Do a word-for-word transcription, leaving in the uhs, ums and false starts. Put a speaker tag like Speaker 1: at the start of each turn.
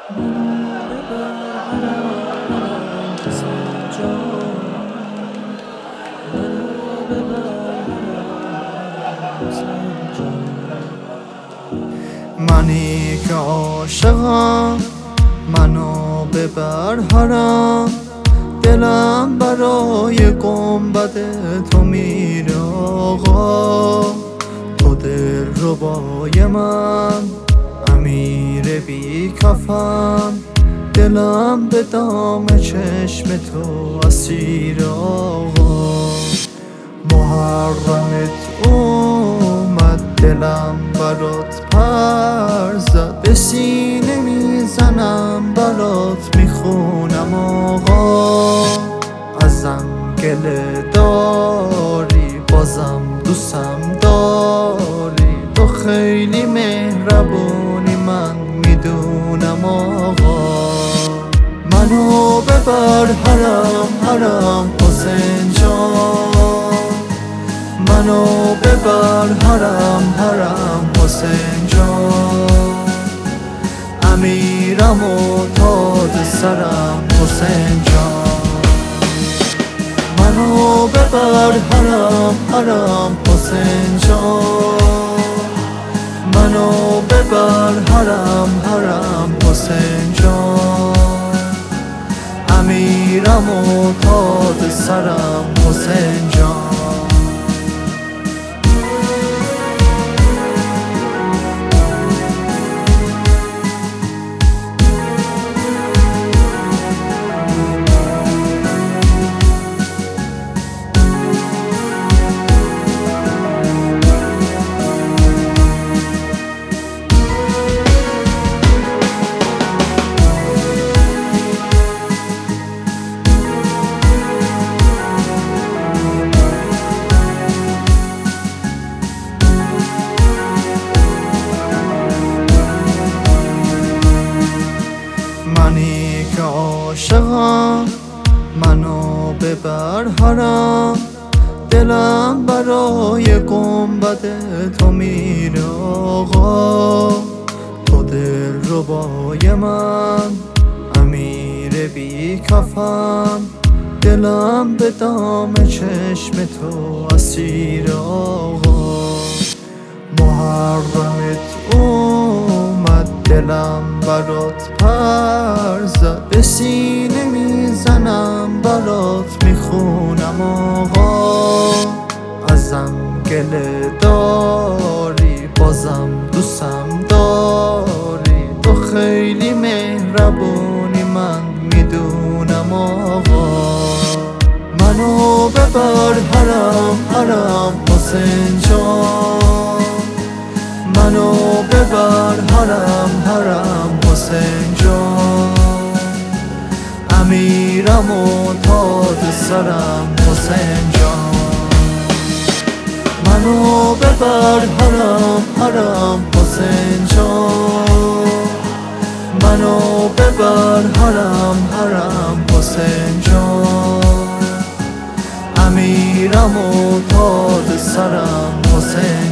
Speaker 1: منی که عاشقم، منو ببر حرم. دلم برای گنبد تو میره آقا. تو دلربای من، امیر بی کفم. دلم به دام چشم تو اسیر آقا. محرمت اومد دلم برات پر زد. به سینه میزنم برات میخونم آقا. ازم گله داری بازم دوستم داری. تو خیلی مهربونی من میدونم آقا. منو ببر حرم حرم حسین جان. منو ببر حرم حرم حسین جان. امیرم و تاج سرم حسین جان. منو ببر حرم حرم حسین جان. منو ببر حرم حرم حسین جان. امیرم و تاج سرم حسین جان. منی که عاشقم، منو ببر حرم. دلم برای گنبد تو میره آقا. تو دلربای من، امیر بی کفم. دلم به دام چشم تو اسیر آقا. محرمت اومد دلم برات پر زد. به سینه میزنم برات میخونم آقا. ازم گله داری بازم دوستم داری. تو خیلی مهربونی من میدونم آقا. منو ببر حرم حرم حسین جان. منو ببر حرم حرم حسین جان. امیرم و تاج سرم حسین جان. منو ببر حرم حرم حسین جان. منو ببر حرم حرم حسین جان. امیرم و تاج سرم حسین